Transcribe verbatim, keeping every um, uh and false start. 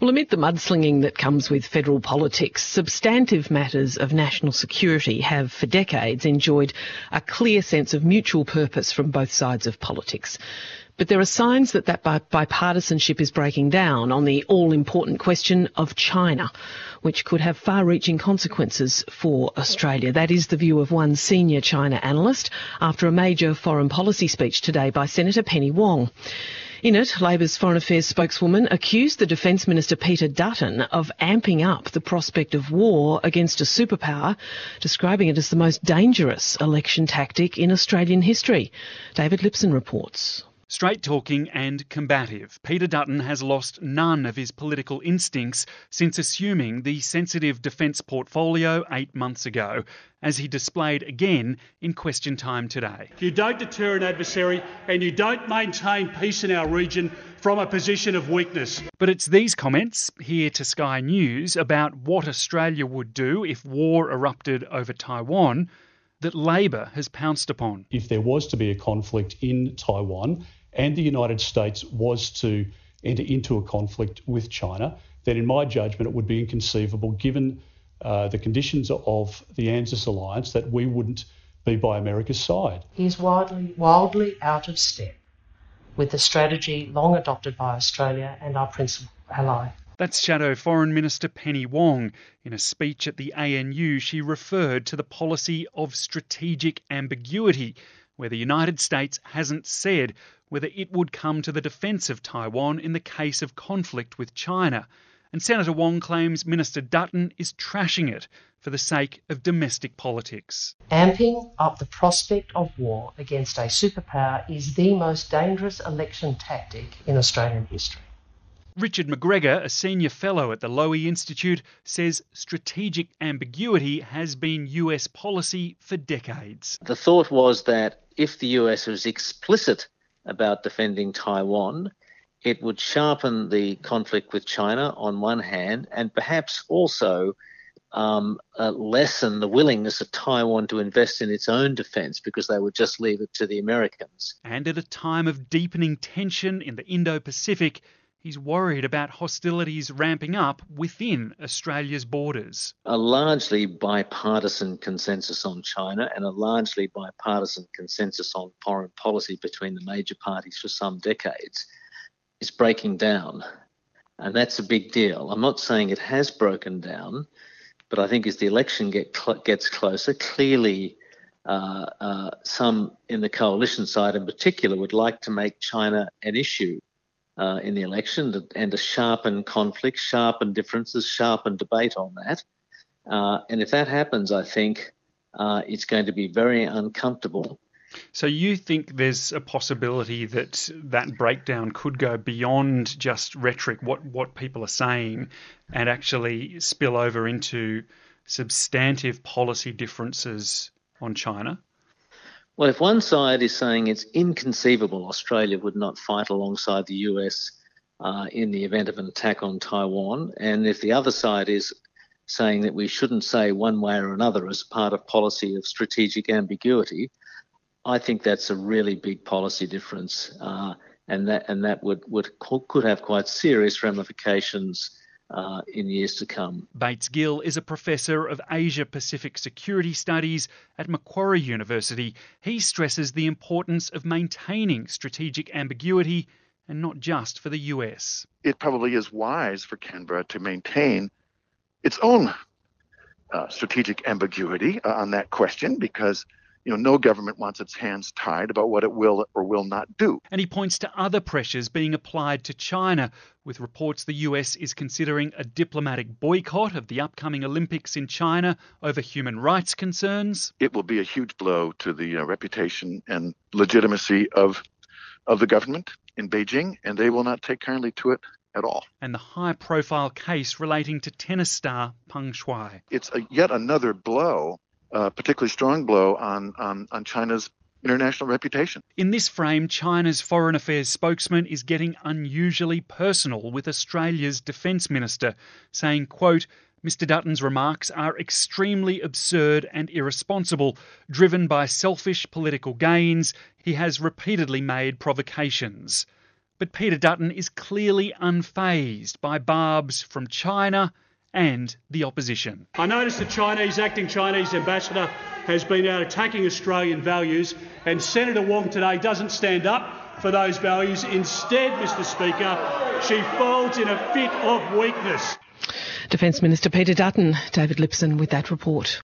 Well, amid the mudslinging that comes with federal politics, substantive matters of national security have for decades enjoyed a clear sense of mutual purpose from both sides of politics. But there are signs that that bipartisanship is breaking down on the all-important question of China, which could have far-reaching consequences for Australia. That is the view of one senior China analyst after a major foreign policy speech today by Senator Penny Wong. In it, Labor's Foreign Affairs spokeswoman accused the Defence Minister Peter Dutton of amping up the prospect of war against a superpower, describing it as the most dangerous election tactic in Australian history. David Lipson reports. Straight-talking and combative, Peter Dutton has lost none of his political instincts since assuming the sensitive defence portfolio eight months ago, as he displayed again in Question Time today. You don't deter an adversary and you don't maintain peace in our region from a position of weakness. But it's these comments here to Sky News about what Australia would do if war erupted over Taiwan that Labor has pounced upon. If there was to be a conflict in Taiwan and the United States was to enter into a conflict with China, then in my judgment it would be inconceivable, given uh, the conditions of the ANZUS alliance, that we wouldn't be by America's side. He's wildly, wildly out of step with the strategy long adopted by Australia and our principal ally. That's Shadow Foreign Minister Penny Wong. In a speech at the A N U, she referred to the policy of strategic ambiguity, where the United States hasn't said whether it would come to the defence of Taiwan in the case of conflict with China. And Senator Wong claims Minister Dutton is trashing it for the sake of domestic politics. Amping up the prospect of war against a superpower is the most dangerous election tactic in Australian history. Richard McGregor, a senior fellow at the Lowy Institute, says strategic ambiguity has been U S policy for decades. The thought was that if the U S was explicit about defending Taiwan, it would sharpen the conflict with China on one hand, and perhaps also um, uh, lessen the willingness of Taiwan to invest in its own defence, because they would just leave it to the Americans. And at a time of deepening tension in the Indo-Pacific, he's worried about hostilities ramping up within Australia's borders. A largely bipartisan consensus on China and a largely bipartisan consensus on foreign policy between the major parties for some decades is breaking down. And that's a big deal. I'm not saying it has broken down, but I think as the election get cl- gets closer, clearly uh, uh, some in the coalition side in particular would like to make China an issue Uh, in the election and to sharpen conflict, sharpen differences, sharpen debate on that. Uh, and if that happens, I think uh, it's going to be very uncomfortable. So you think there's a possibility that that breakdown could go beyond just rhetoric, what, what people are saying, and actually spill over into substantive policy differences on China? Well, if one side is saying it's inconceivable Australia would not fight alongside the U S uh, in the event of an attack on Taiwan, and if the other side is saying that we shouldn't say one way or another as part of policy of strategic ambiguity, I think that's a really big policy difference, uh, and that and that would, would could have quite serious ramifications Uh, in years to come. Bates Gill is a professor of Asia-Pacific Security Studies at Macquarie University. He stresses the importance of maintaining strategic ambiguity, and not just for the U S. It probably is wise for Canberra to maintain its own uh, strategic ambiguity uh, on that question, because you know, no government wants its hands tied about what it will or will not do. And he points to other pressures being applied to China, with reports the U S is considering a diplomatic boycott of the upcoming Olympics in China over human rights concerns. It will be a huge blow to the uh, reputation and legitimacy of of the government in Beijing, and they will not take kindly to it at all. And the high-profile case relating to tennis star Peng Shuai. It's a, yet another blow, a particularly strong blow on, on, on China's international reputation. In this frame, China's Foreign Affairs spokesman is getting unusually personal with Australia's Defence Minister, saying, quote, Mister Dutton's remarks are extremely absurd and irresponsible. Driven by selfish political gains, he has repeatedly made provocations. But Peter Dutton is clearly unfazed by barbs from China and the opposition. I notice the Chinese, acting Chinese ambassador has been out attacking Australian values, and Senator Wong today doesn't stand up for those values. Instead, Mister Speaker, she folds in a fit of weakness. Defence Minister Peter Dutton, David Lipson with that report.